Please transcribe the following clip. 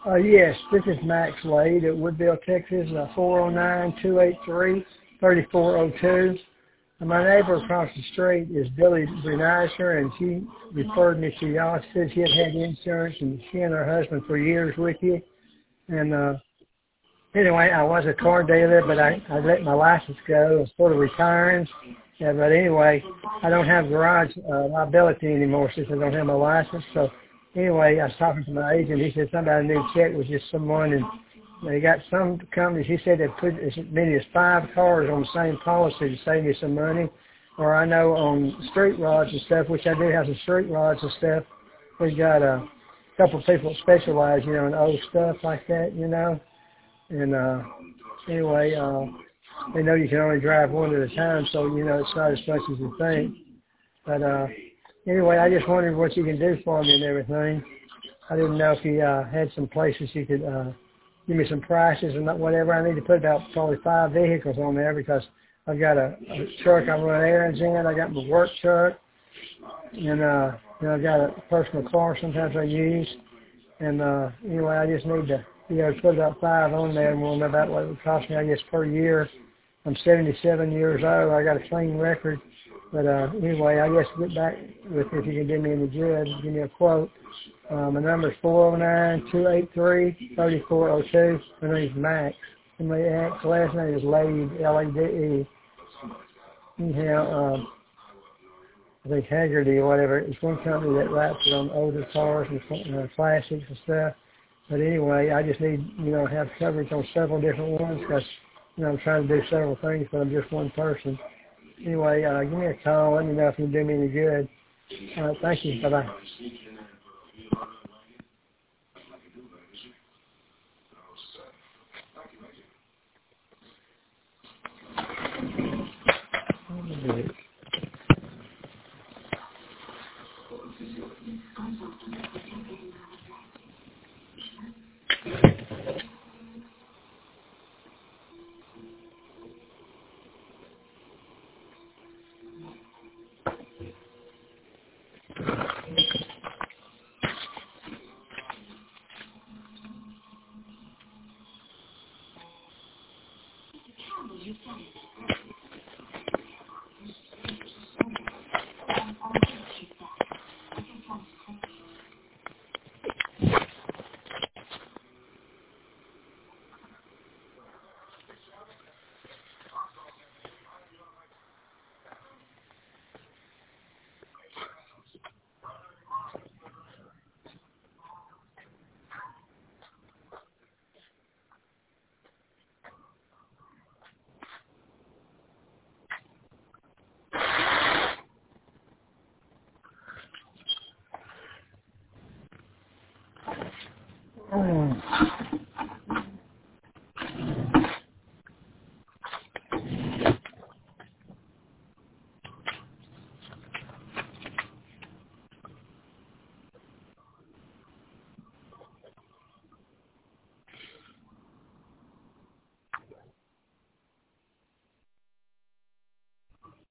Yes, this is Max Wade at Woodville, Texas, 409-283-3402. And my neighbor across the street is Billy Brenizer, and she referred me to y'all. She said she had insurance, and she and her husband for years with you. And anyway, I was a car dealer, but I let my license go. I was sort of retiring. Yeah, but anyway, I don't have garage liability anymore since I don't have my license. So anyway, I was talking to my agent. He said somebody new check was just someone, and they got some companies. He said they put as many as 5 cars on the same policy to save me some money. Or I know on street rods and stuff, which I do have some street rods and stuff. We got a couple of people that specialize, in old stuff like that, And anyway, they know you can only drive one at a time, so it's not as much as you think. But anyway, I just wondered what you can do for me and everything. I didn't know if you had some places you could give me some prices and whatever. I need to put about probably 5 vehicles on there because I've got a truck I run errands in. I got my work truck, and I've got a personal car sometimes I use. And anyway, I just need to put about 5 on there, and we'll know about what it would cost me, I guess, per year. I'm 77 years old. I got a clean record. But anyway, I guess get back with if you can do me any good, give me a quote. My number is 409-283-3402. My name is Max. And my last name is Lade, L-A-D-E. Anyhow, I think Haggerty or whatever. It's one company that wraps it on older cars and classics and stuff. But anyway, I just need, have coverage on several different ones because, I'm trying to do several things, but I'm just one person. Anyway, give me a call. Let me know if you can do me any good. Thank you. Bye-bye. Oh.